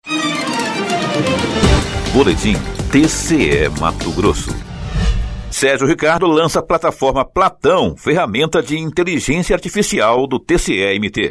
Boletim TCE Mato Grosso. Sérgio Ricardo lança a plataforma Platão, ferramenta de inteligência artificial do TCE-MT.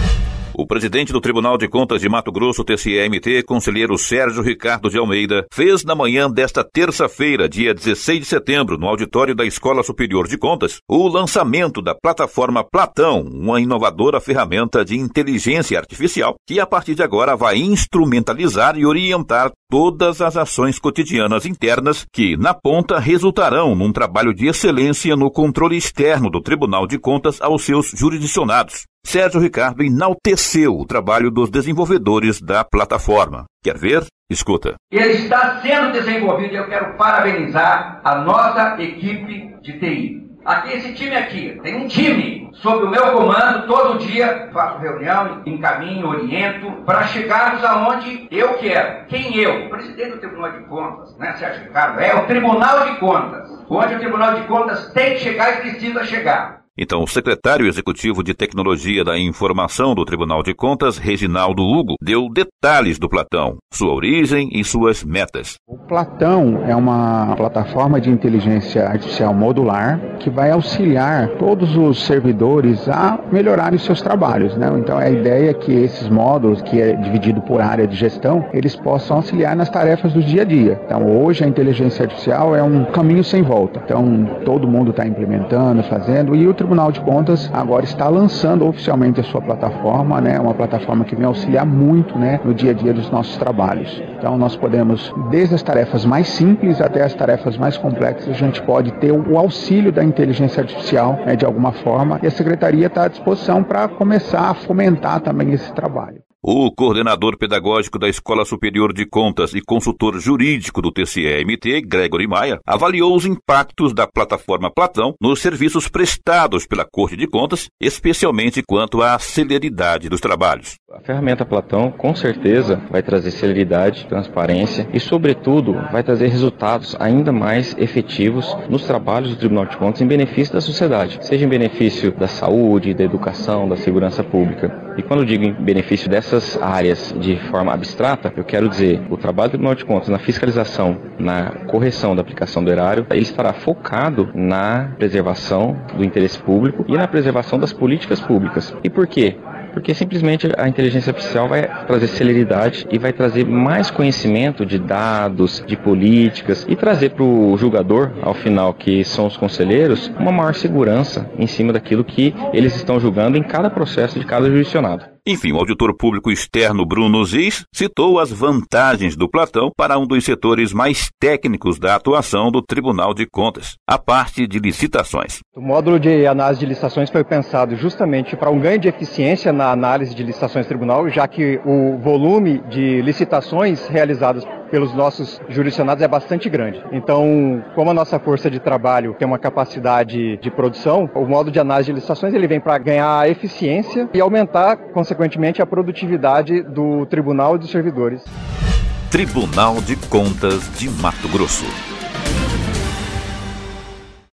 O presidente do Tribunal de Contas de Mato Grosso, TCE-MT, conselheiro Sérgio Ricardo de Almeida, fez na manhã desta terça-feira, dia 16 de setembro, no auditório da Escola Superior de Contas, o lançamento da plataforma Platão, uma inovadora ferramenta de inteligência artificial que, a partir de agora, vai instrumentalizar e orientar todas as ações cotidianas internas que, na ponta, resultarão num trabalho de excelência no controle externo do Tribunal de Contas aos seus jurisdicionados. Sérgio Ricardo enalteceu o trabalho dos desenvolvedores da plataforma. Quer ver? Escuta. Ele está sendo desenvolvido e eu quero parabenizar a nossa equipe de TI. Esse time aqui, tem um time sob o meu comando, todo dia faço reunião, encaminho, oriento, para chegarmos aonde eu quero. Quem eu? O presidente do Tribunal de Contas, né, Sérgio Ricardo? É o Tribunal de Contas, onde o Tribunal de Contas tem que chegar e precisa chegar. Então, o secretário executivo de Tecnologia da Informação do Tribunal de Contas, Reginaldo Hugo, deu detalhes do Platão, sua origem e suas metas. O Platão é uma plataforma de inteligência artificial modular que vai auxiliar todos os servidores a melhorarem os seus trabalhos, né? Então, a ideia é que esses módulos, que é dividido por área de gestão, eles possam auxiliar nas tarefas do dia a dia. Então, hoje a inteligência artificial é um caminho sem volta. Então, todo mundo está implementando, fazendo, e o Tribunal de Contas agora está lançando oficialmente a sua plataforma, né? Uma plataforma que vem auxiliar muito, né, no dia a dia dos nossos trabalhos. Então nós podemos, desde as tarefas mais simples até as tarefas mais complexas, a gente pode ter o auxílio da inteligência artificial, né, de alguma forma, e a Secretaria está à disposição para começar a fomentar também esse trabalho. O coordenador pedagógico da Escola Superior de Contas e consultor jurídico do TCE-MT, Gregory Maia, avaliou os impactos da plataforma Platão nos serviços prestados pela Corte de Contas, especialmente quanto à celeridade dos trabalhos. A ferramenta Platão, com certeza, vai trazer celeridade, transparência e, sobretudo, vai trazer resultados ainda mais efetivos nos trabalhos do Tribunal de Contas em benefício da sociedade, seja em benefício da saúde, da educação, da segurança pública. E quando digo em benefício dessas áreas de forma abstrata, eu quero dizer, o trabalho do Tribunal de Contas na fiscalização, na correção da aplicação do erário, ele estará focado na preservação do interesse público e na preservação das políticas públicas. E por quê? Porque simplesmente a inteligência artificial vai trazer celeridade e vai trazer mais conhecimento de dados, de políticas e trazer para o julgador, ao final, que são os conselheiros, uma maior segurança em cima daquilo que eles estão julgando em cada processo de cada jurisdicionado. Enfim, o auditor público externo Bruno Ziz citou as vantagens do Platão para um dos setores mais técnicos da atuação do Tribunal de Contas, a parte de licitações. O módulo de análise de licitações foi pensado justamente para um ganho de eficiência na análise de licitações do tribunal, já que o volume de licitações realizadas pelos nossos jurisdicionados é bastante grande. Então, como a nossa força de trabalho tem uma capacidade de produção, o módulo de análise de licitações ele vem para ganhar eficiência e aumentar, consequentemente, a produtividade do tribunal e dos servidores. Tribunal de Contas de Mato Grosso.